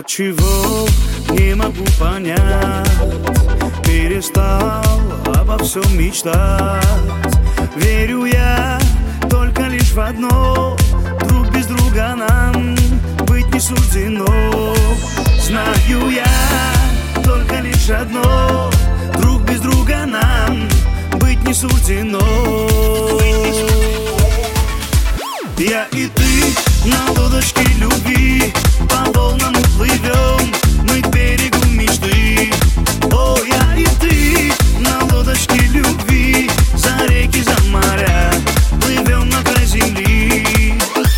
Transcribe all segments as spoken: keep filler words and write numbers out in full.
Отчего не могу понять, перестал обо всем мечтать. Верю я только лишь в одно: друг без друга нам быть не суждено. Знаю я только лишь одно: друг без друга нам быть не суждено. Я и ты на лодочке любви по волнам уплывем мы к берегу мечты. О, я и ты на лодочке любви за реки, за моря плывем на край земли.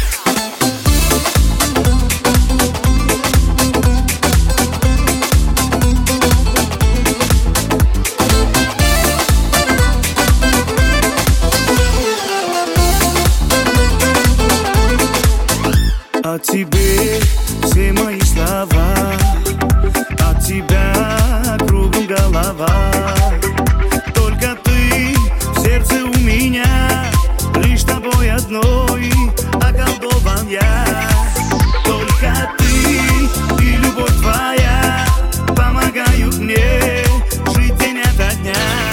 От тебе все мои слова, от тебя кругом голова. Только ты в сердце у меня, лишь тобой одной околдован я. Только ты и любовь твоя помогают мне жить день ото дня.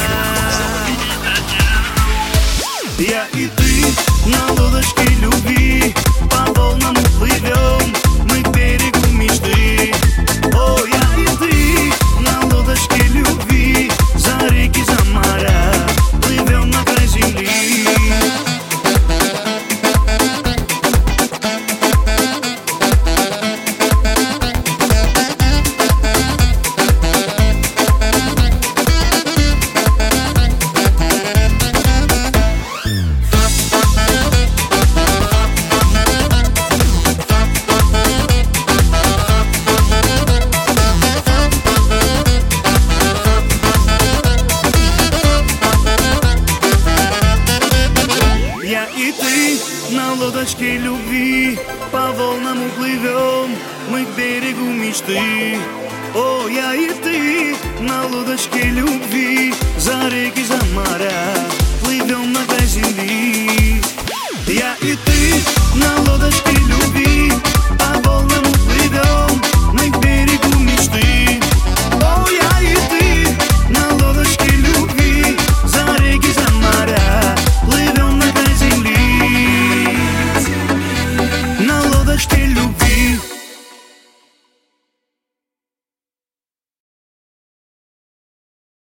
Я и ты на лодочке любви по волнам уплывем мы к берегу мечты. О, я и ты на лодочке любви за реки, за моря плывем на край земли. Я и ты на лодочке любви по волнам уплывем мы к берегу мечты. О, я и ты на лодочке любви за реки, за моря плывем на край земли. Я и ты на лодочке любви